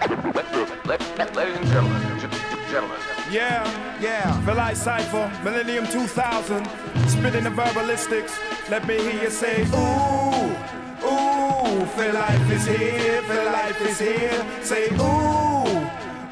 Ladies and gentlemen. Yeah, feel like Cypher, Millennium 2000, spitting the verbalistics. Let me hear you say, ooh, ooh, feel life is here, feel life is here. Say, ooh,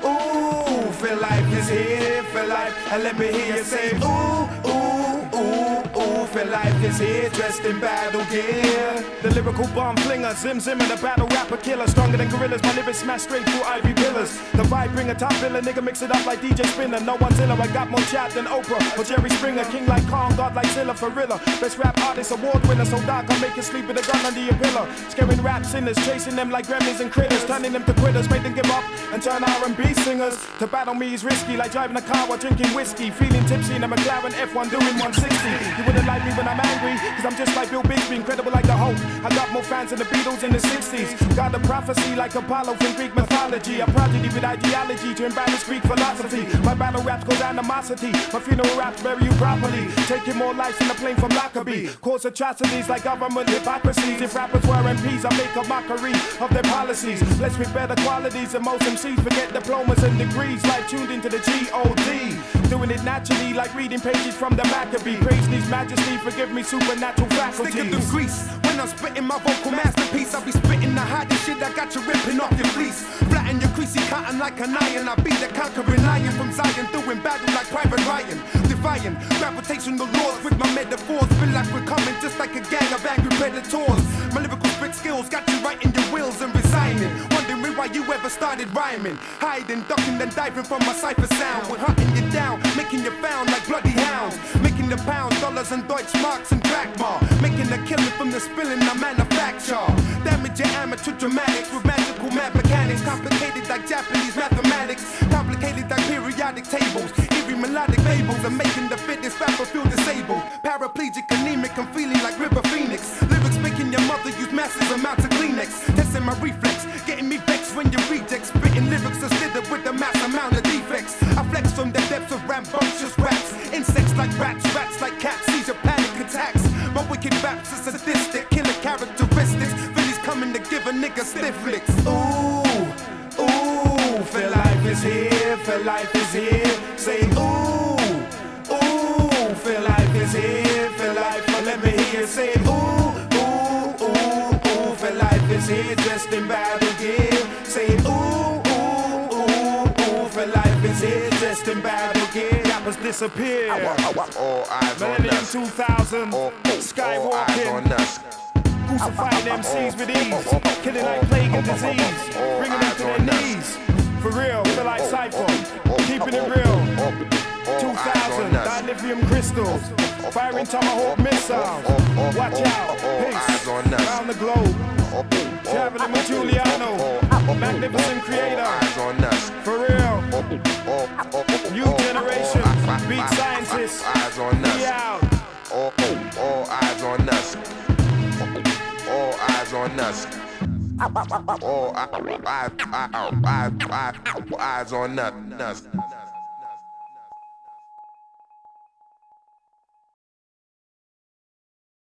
ooh, feel life is here, feel life. And let me hear you say, ooh, ooh, ooh, ooh, feel life is here, dressed in battle gear. The lyrical bomb flinger, Zim Zim and the battle rapper killer. Stronger than gorillas, my lyrics smash straight through ivy pillars. The vibe bring a top filler, nigga mix it up like DJ Spinner. No one's iller, I got more chat than Oprah or Jerry Springer. King like Kong, God like Zilla for Rilla. Best rap artist, award winner, so dark I make you sleep with a gun under your pillow. Scaring rap sinners, chasing them like gremlins and critters. Turning them to quitters, make them give up and turn R&B singers. To battle me is risky, like driving a car while drinking whiskey. Feeling tipsy in a McLaren F1 doing 160. You wouldn't like me when I'm angry, cause I'm just like Bill Bixby, incredible like the Hulk. I got more fans than the Beatles in the 60s. Got a prophecy like Apollo from Greek mythology. A prodigy with ideology to embarrass Greek philosophy. My battle raps cause animosity. My funeral raps bury you properly. Taking more lives than a plane from Lockerbie. Cause atrocities like government hypocrisies. If rappers were MPs, I make a mockery of their policies. Let's with better qualities and most MCs forget diplomas and degrees. Life tuned into the G.O.D. Doing it naturally like reading pages from the Maccabee. Praise these majesty, forgive me supernatural faculties. Thicker than grease. When I'm spitting my vocal masterpiece, I be spitting the hottest shit that got you ripping off your fleece. Flatten your creasy cotton like an iron. I be the conquering lion from Zion, doing battle like Private Ryan. Defying gravitational laws with my metaphors. Feel like we're coming just like a gang of angry predators. My lyrical spit skills got you right in your wheels and resigning. Wondering why you ever started rhyming. Hiding, ducking, then diving from my cipher sound. We're hunting you down, making you found like bloody hounds. Making the pounds, dollars and Deutschmarks and drachma. Making a killing from the spilling I manufacture. Damage your amateur dramatics with magical math mechanics. Complicated like Japanese mathematics. Complicated like periodic tables. Eerie melodic fables. I'm making the fittest rapper feel disabled. Paraplegic, anemic, I'm feeling like River Phoenix. Lyrics making your mother use massive amounts of Kleenex. Testing my reflex, getting me vexed when you reject. Spitting lyrics assisted with a mass amount of defects. I flex from the depths of rambunctious raps. Insects like rats, rats like cats, seizure panic attacks. My wicked raps are sadistic, killer characteristics. Phillies coming to give a nigga stiff licks. Ooh, ooh, feel life is here, feel life is here. Say ooh, ooh, feel life is here, feel life. Let me hear you say ooh, ooh, ooh, ooh, feel life is here, dressed in battle gear. Say ooh, ooh, ooh, ooh, feel life is here, dressed in battle gear. Rappers disappear. All eyes on Millennium us. 2000, skywalking. Crucifying MCs with ease, killing like plague and disease, bringing them to their knees. For real, feel like Cypher, keeping it real. 2000, dilithium crystals, firing tomahawk missiles. Watch out, peace, around the globe. Traveling with Giuliano, magnificent creator. For real, new generation, beat scientists. We out. All eyes on us. All eyes on us. All eyes on us.